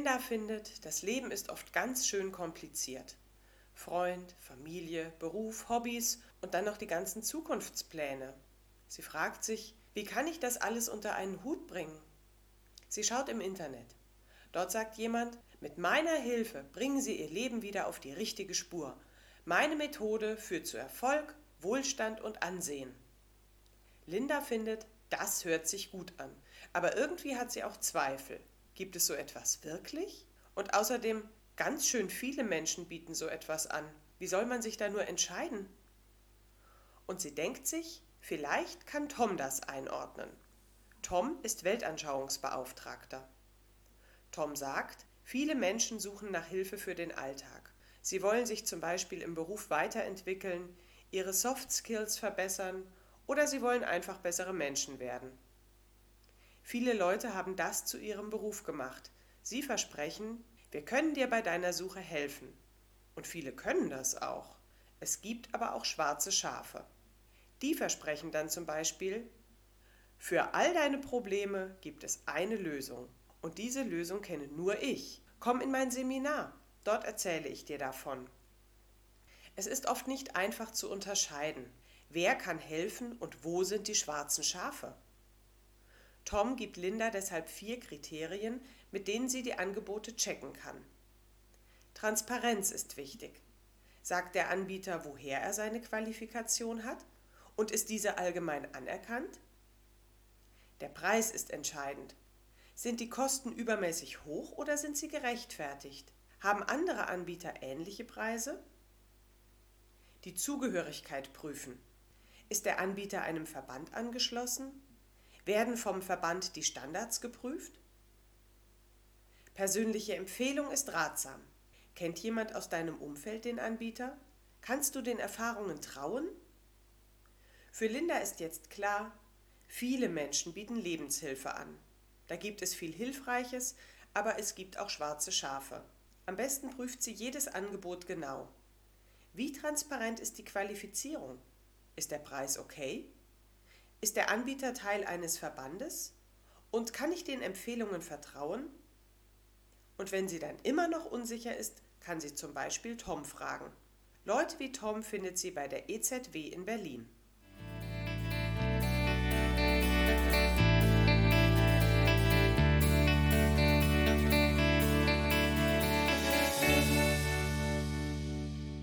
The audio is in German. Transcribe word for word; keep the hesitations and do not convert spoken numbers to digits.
Linda findet, das Leben ist oft ganz schön kompliziert. Freund, Familie, Beruf, Hobbys und dann noch die ganzen Zukunftspläne. Sie fragt sich, wie kann ich das alles unter einen Hut bringen? Sie schaut im Internet. Dort sagt jemand, mit meiner Hilfe bringen Sie Ihr Leben wieder auf die richtige Spur. Meine Methode führt zu Erfolg, Wohlstand und Ansehen. Linda findet, das hört sich gut an, aber irgendwie hat sie auch Zweifel. Gibt es so etwas wirklich? Und außerdem, ganz schön viele Menschen bieten so etwas an. Wie soll man sich da nur entscheiden? Und sie denkt sich, vielleicht kann Tom das einordnen. Tom ist Weltanschauungsbeauftragter. Tom sagt, viele Menschen suchen nach Hilfe für den Alltag. Sie wollen sich zum Beispiel im Beruf weiterentwickeln, ihre Soft Skills verbessern oder sie wollen einfach bessere Menschen werden. Viele Leute haben das zu ihrem Beruf gemacht. Sie versprechen, wir können dir bei deiner Suche helfen. Und viele können das auch. Es gibt aber auch schwarze Schafe. Die versprechen dann zum Beispiel, für all deine Probleme gibt es eine Lösung. Und diese Lösung kenne nur ich. Komm in mein Seminar, dort erzähle ich dir davon. Es ist oft nicht einfach zu unterscheiden, wer kann helfen und wo sind die schwarzen Schafe. Tom gibt Linda deshalb vier Kriterien, mit denen sie die Angebote checken kann. Transparenz ist wichtig. Sagt der Anbieter, woher er seine Qualifikation hat? Und ist diese allgemein anerkannt? Der Preis ist entscheidend. Sind die Kosten übermäßig hoch oder sind sie gerechtfertigt? Haben andere Anbieter ähnliche Preise? Die Zugehörigkeit prüfen. Ist der Anbieter einem Verband angeschlossen? Werden vom Verband die Standards geprüft? Persönliche Empfehlung ist ratsam. Kennt jemand aus deinem Umfeld den Anbieter? Kannst du den Erfahrungen trauen? Für Linda ist jetzt klar, viele Menschen bieten Lebenshilfe an. Da gibt es viel Hilfreiches, aber es gibt auch schwarze Schafe. Am besten prüft sie jedes Angebot genau. Wie transparent ist die Qualifizierung? Ist der Preis okay? Ist der Anbieter Teil eines Verbandes? Und kann ich den Empfehlungen vertrauen? Und wenn sie dann immer noch unsicher ist, kann sie zum Beispiel Tom fragen. Leute wie Tom findet sie bei der E Z W in Berlin.